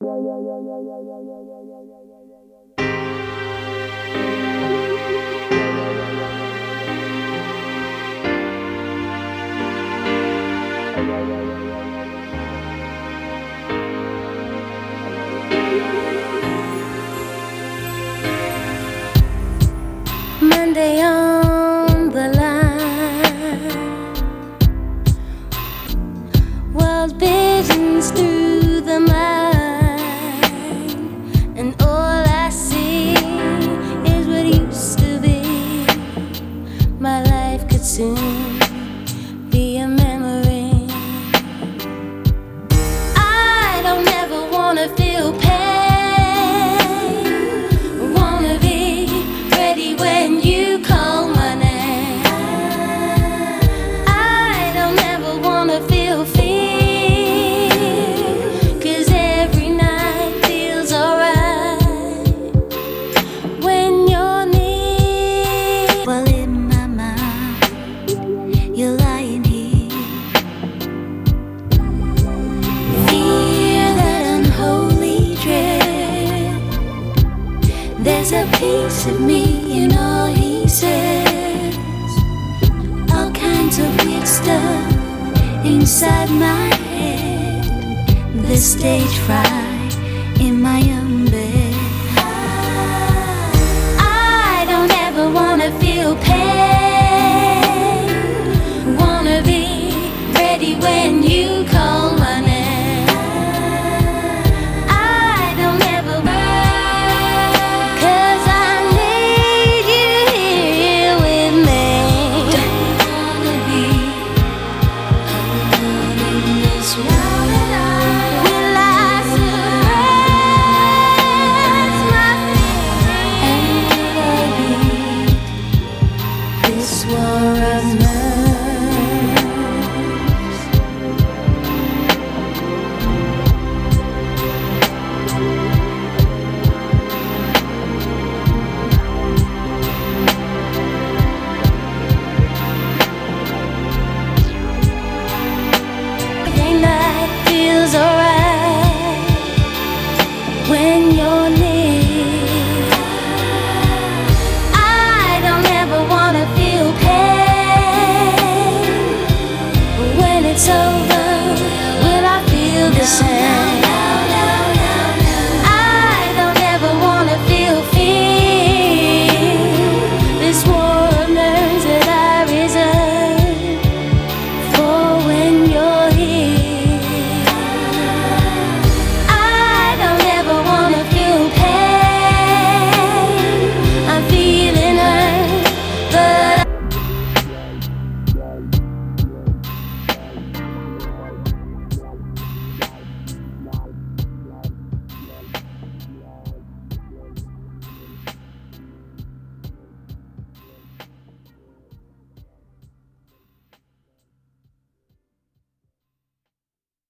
Monday on the line, world visions through the mind, and all I see is what used to be. My life could soon be a memory. I don't ever wanna feel pain. When you call my name, I don't ever wanna feel fear, 'cause every night feels alright when you're near. Well, in my mind, you're lying here. Fear that unholy dread. There's a piece of me, you know, he says all kinds of weird stuff inside my head. The stage fright in my own